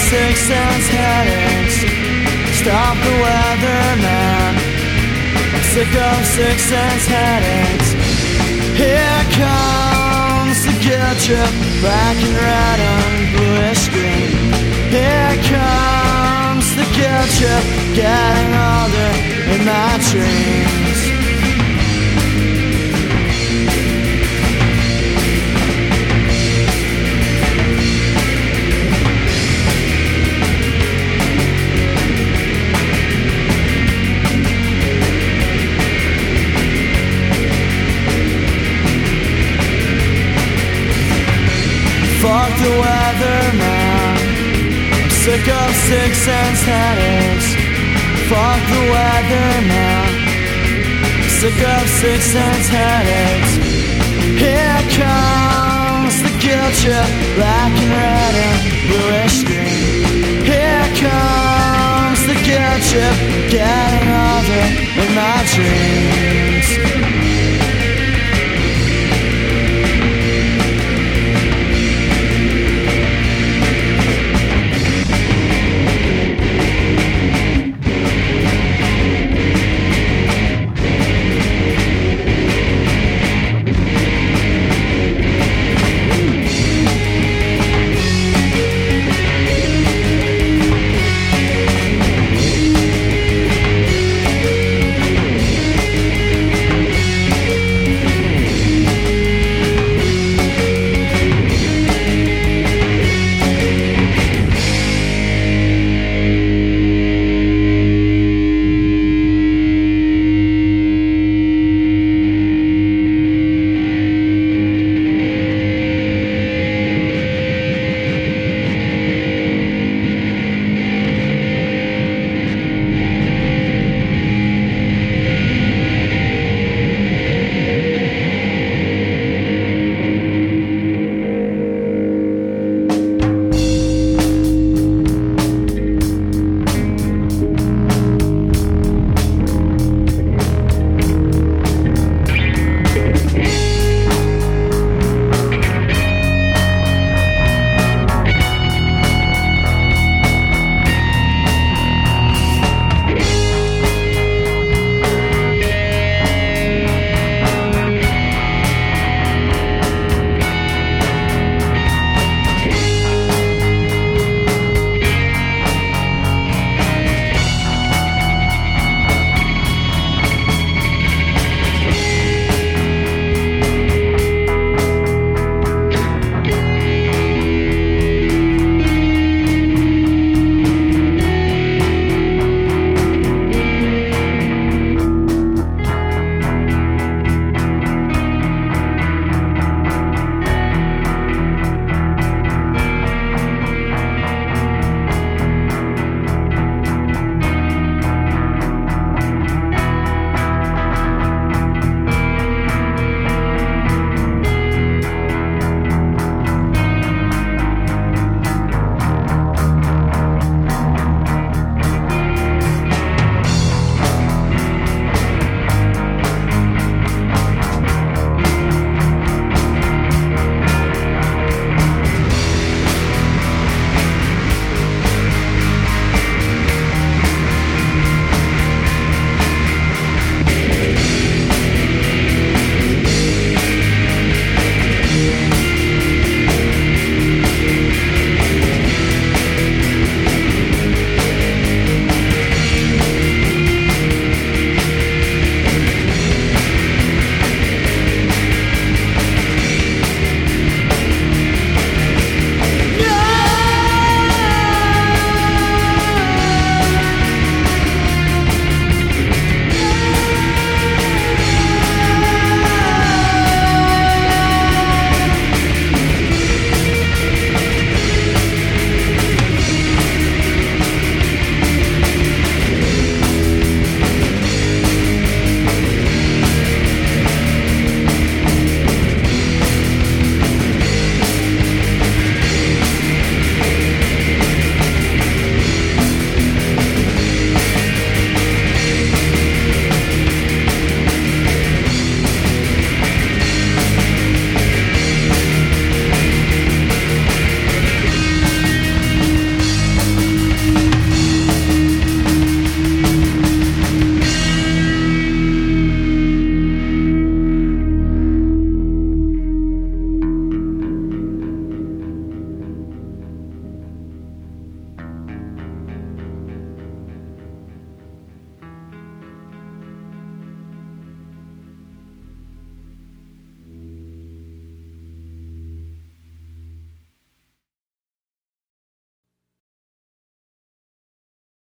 Six Sense headaches. Stop the weatherman. I'm sick of Six Sense headaches. Here comes the guilt trip, black and red and bluish green. Here comes the guilt trip, getting older in my dreams. Fuck the weatherman. I'm sick of Six Sense headaches. Fuck the weatherman. I'm sick of Six Sense headaches. Here comes the guilt trip, black and red and bluish green. Here comes the guilt trip, getting older in my dreams.